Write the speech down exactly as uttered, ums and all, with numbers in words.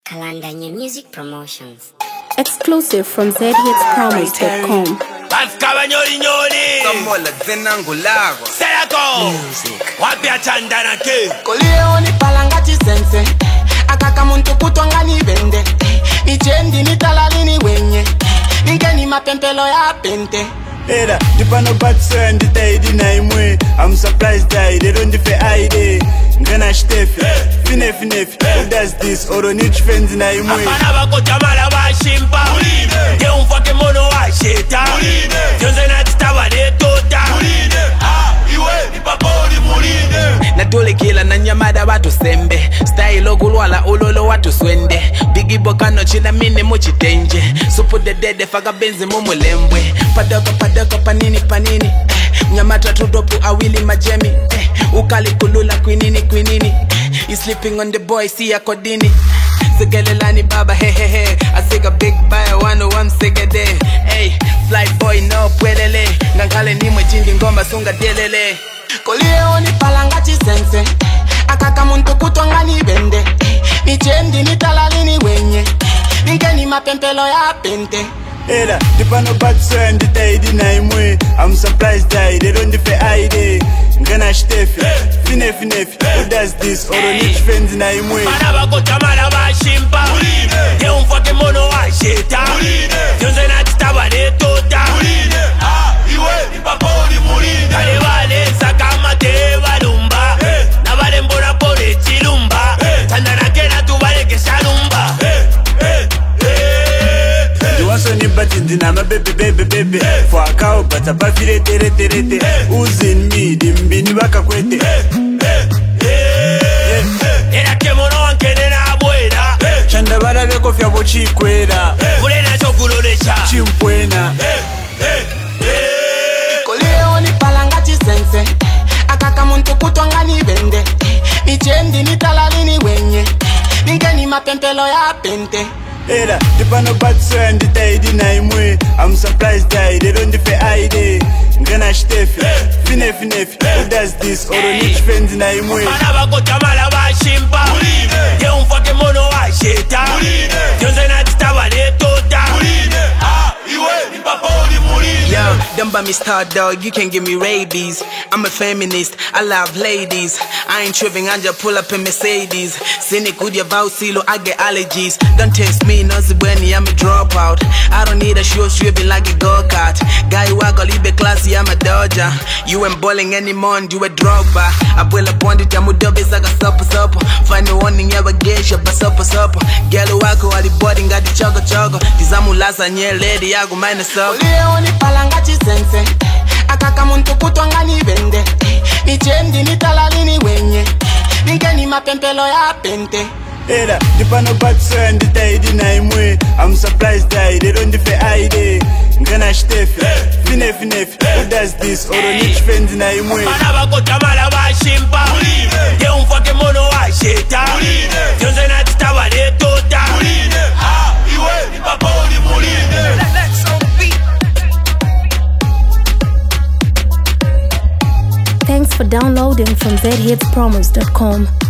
Kalanda New Music Promotions. Exclusive from z hits promise dot com. Basikaba nyoli nyoli Kamola zenangulago Selako Wapia chandana ke Koleo ni palangati sense Akaka muntu kutwanga ni bende Nichendi ni talali ni wenye Ningeni mapempelo ya pente Era, dipano batso and the na imwe. I'm surprised that they don't defe ide. Ngana Stefi, fine fine who does this? Oro niche friends na imwe. Apana bako tamala wa shimpa Ye umfake mono wa sheta Yonze na titawa de tota Iwe, ipapoli mulide Natole kila na nyamada watu sembe Style ogulwala ulolo watu swende Bigi bokano chila mine mochi tenje Supu de dede faga benzi mumulembwe Padoko padoko panini panini eh, Nyamata tudopu awili majemi eh, Ukali kulula kwinini kwinini You sleeping on the boy siya kodini Sigelelani baba he he he I sig a big buy one one sigade Hey, flight boy no puelele Ngankale nimwe chindi ngomba sunga delele Koleo ni palangati sense Akaka muntu kutwanga ni bende Nichendi ni talali ni wenye Ningeni mapempelo ya pente Era, dipano batso and the na imwe. I'm surprised that they don't defe ide. Ngana Stefi, fine fine who does this? Oro niche friends na imwe. Apana bako tamala wa shimpa Ye umfake mono wa sheta Yonze na titawa de tota Iwe, ipapoli mulide Kale wale sakama te walumba Na wale mbona pole chilumba Tandana kena tu wale keshalumba So ni batindi na ma baby baby baby For a cow but a bafile tere tere tere Who's in me, dimbini baka kwete Era ke mono wankene na abuela Chanda bala beko fya bochi kwera Ule na chokulolesha Chimpwena Koleo ni palangati sense Akaka muntu kutwanga ni bende Nichendi ni talali ni wenye Ningeni mapempelo ya pente Era, dipano batso and the na imwe. I'm surprised that they don't defe ide. Ngana Stefi, fine fine who does this? Oro niche friends na imwe. Apana bako tamala wa shimpa Ye umfake mono wa sheta Yonze na titawa de tota Iwe, ipapoli mulide Yo, them by me star dog, you can give me rabies. I'm a feminist, I love ladies. I ain't tripping, I just pull up in Mercedes. Cynic with your vow silo, I get allergies. Don't test me, no zibweni, I'm a dropout. I don't need a show stripping like a go-kart. Guy waggle, libe classy, I'm a dodger. You ain't bowling anymore, and you a drogba. I pull up on the jamu dobe, saga supper supper. Find the warning, yeah, get your supper supper. Gelo wako, all the body, got the choco choco. Tizamu lasa, nye lady, I go minus up. Koleo ni palangati sense Akaka muntu kutwanga ni bende Nichendi ni talali ni wenye Ningeni mapempelo ya pente Era, dipano batso and the na imwe. I'm surprised that they don't defe ide. Ngana Stefi, fine fine who does this? Oro niche friends na imwe. Apana bako tamala wa shimpa Ye umfake mono wa sheta Yonze na titawa de tota Iwe, ipapoli mulide Thanks for downloading from z hits promise dot com.